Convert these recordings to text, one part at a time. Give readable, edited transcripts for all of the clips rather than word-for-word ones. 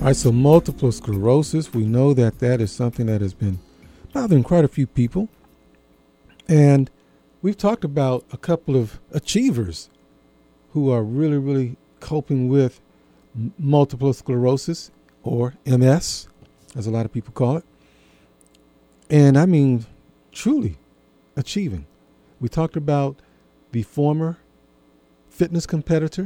All right, so multiple sclerosis, we know that that is something that has been bothering quite a few people. And we've talked about a couple of achievers who are really, really coping with multiple sclerosis, or MS, as a lot of people call it. And I mean, truly achieving. We talked about the former fitness competitor,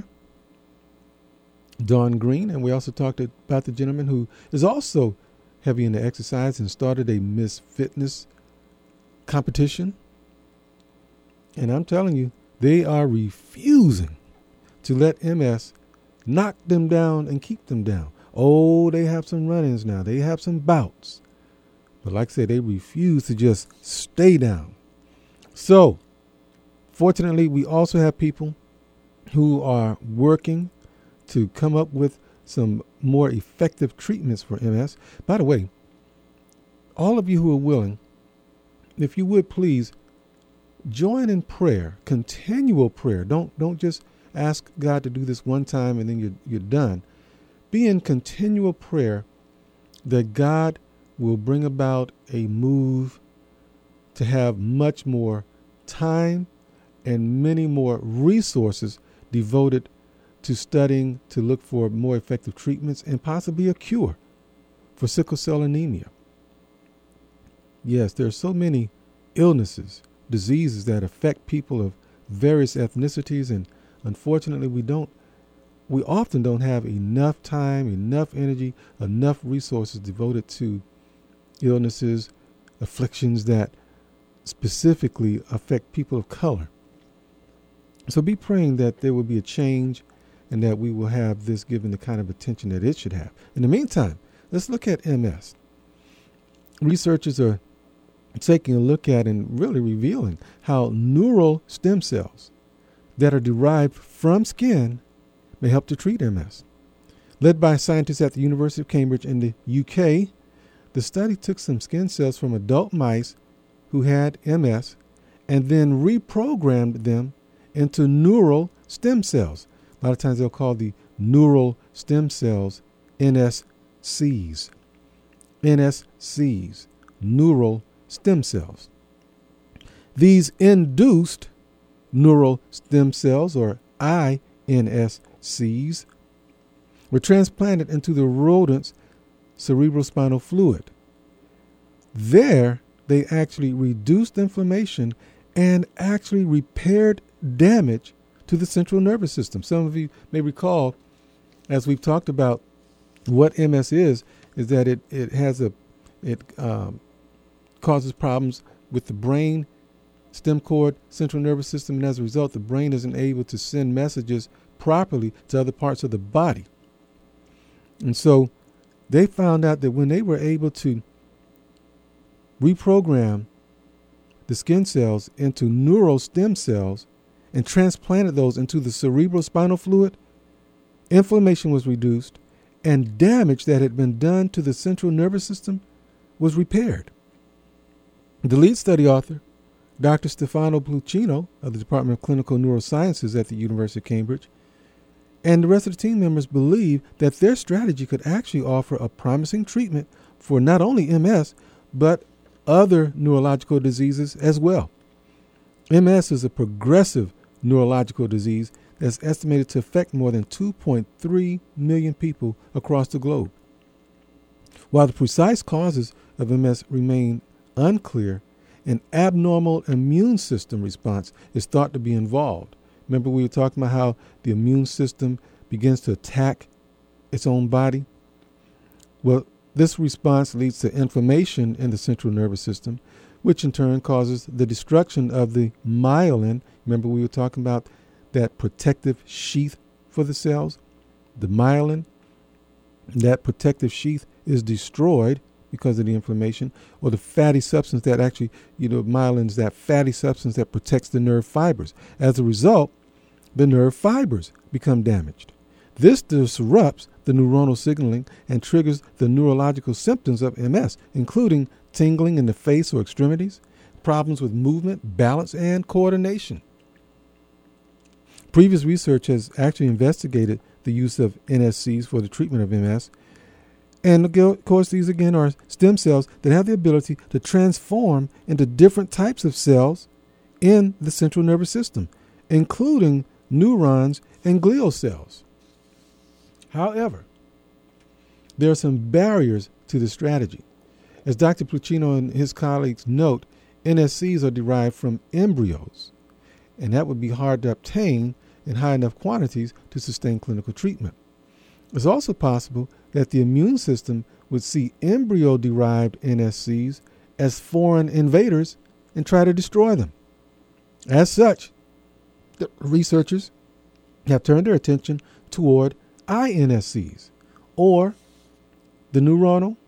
Dawn Green, and we also talked about the gentleman who is also heavy into exercise and started a Miss Fitness competition. And I'm telling you, they are refusing to let MS knock them down and keep them down. Oh, they have some run-ins now. They have some bouts. But like I said, they refuse to just stay down. So, fortunately, we also have people who are working to come up with some more effective treatments for MS. By the way, all of you who are willing, if you would please join in prayer, continual prayer. Don't just ask God to do this one time and then you're done. Be in continual prayer that God will bring about a move to have much more time and many more resources devoted to studying to look for more effective treatments and possibly a cure for sickle cell anemia. Yes, there are so many illnesses, diseases that affect people of various ethnicities, and unfortunately we often don't have enough time, enough energy, enough resources devoted to illnesses, afflictions that specifically affect people of color. So be praying that there will be a change and that we will have this given the kind of attention that it should have. In the meantime, let's look at MS. Researchers are taking a look at and really revealing how neural stem cells that are derived from skin may help to treat MS. Led by scientists at the University of Cambridge in the UK, the study took some skin cells from adult mice who had MS and then reprogrammed them into neural stem cells. A lot of times they'll call the neural stem cells NSCs. NSCs, neural stem cells. These induced neural stem cells, or INSCs, were transplanted into the rodent's cerebrospinal fluid. There, they actually reduced inflammation and actually repaired damage to the central nervous system. Some of you may recall, as we've talked about, what MS is that it causes problems with the brain, stem cord, central nervous system, and as a result, the brain isn't able to send messages properly to other parts of the body. And so they found out that when they were able to reprogram the skin cells into neural stem cells and transplanted those into the cerebrospinal fluid, inflammation was reduced and damage that had been done to the central nervous system was repaired. The lead study author, Dr. Stefano Pluchino of the Department of Clinical Neurosciences at the University of Cambridge, and the rest of the team members believe that their strategy could actually offer a promising treatment for not only MS, but other neurological diseases as well. MS is a progressive neurological disease that's estimated to affect more than 2.3 million people across the globe. While the precise causes of MS remain unclear, an abnormal immune system response is thought to be involved. Remember we were talking about how the immune system begins to attack its own body? Well, this response leads to inflammation in the central nervous system, which in turn causes the destruction of the myelin. Remember we were talking about that protective sheath for the cells? The myelin, that protective sheath is destroyed because of the inflammation, or the fatty substance that actually, myelin is that fatty substance that protects the nerve fibers. As a result, the nerve fibers become damaged. This disrupts the neuronal signaling and triggers the neurological symptoms of MS, including tingling in the face or extremities, problems with movement, balance, and coordination. Previous research has actually investigated the use of NSCs for the treatment of MS, And of course, these again are stem cells that have the ability to transform into different types of cells in the central nervous system, including neurons and glial cells. However, there are some barriers to the strategy. As Dr. Pluchino and his colleagues note, NSCs are derived from embryos, and that would be hard to obtain in high enough quantities to sustain clinical treatment. It's also possible that the immune system would see embryo-derived NSCs as foreign invaders and try to destroy them. As such, the researchers have turned their attention toward iNSCs, or the neuronal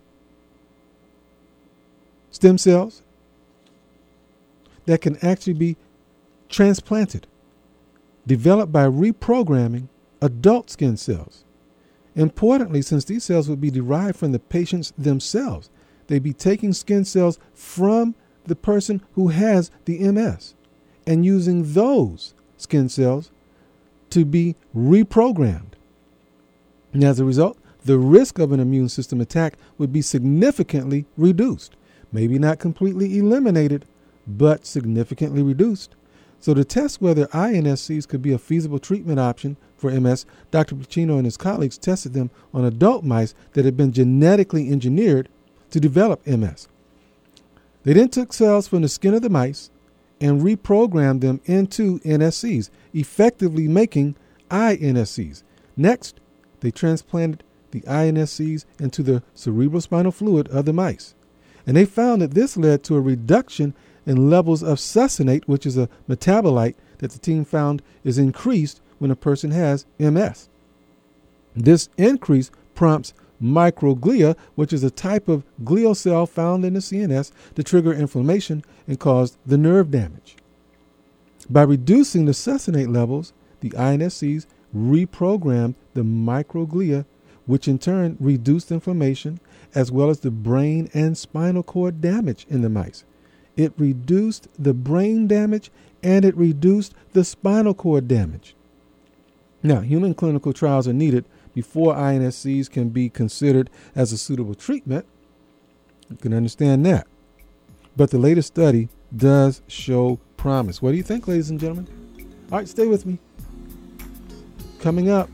stem cells that can actually be transplanted, developed by reprogramming adult skin cells. Importantly, since these cells would be derived from the patients themselves, they'd be taking skin cells from the person who has the MS and using those skin cells to be reprogrammed. And as a result, the risk of an immune system attack would be significantly reduced. Maybe not completely eliminated, but significantly reduced. So to test whether iNSCs could be a feasible treatment option for MS, Dr. Pluchino and his colleagues tested them on adult mice that had been genetically engineered to develop MS. They then took cells from the skin of the mice and reprogrammed them into NSCs, effectively making iNSCs. Next, they transplanted the iNSCs into the cerebrospinal fluid of the mice. And they found that this led to a reduction in levels of succinate, which is a metabolite that the team found is increased when a person has MS. This increase prompts microglia, which is a type of glial cell found in the CNS, to trigger inflammation and cause the nerve damage. By reducing the succinate levels, the iNSCs reprogrammed the microglia, which in turn reduced inflammation as well as the brain and spinal cord damage in the mice. It reduced the brain damage and it reduced the spinal cord damage. Now, human clinical trials are needed before iNSCs can be considered as a suitable treatment. You can understand that. But the latest study does show promise. What do you think, ladies and gentlemen? All right, stay with me. Coming up,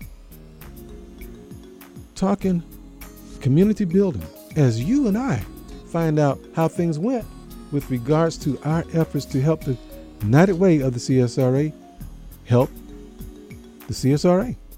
talking community building as you and I find out how things went with regards to our efforts to help the United Way of the CSRA help the CSRA.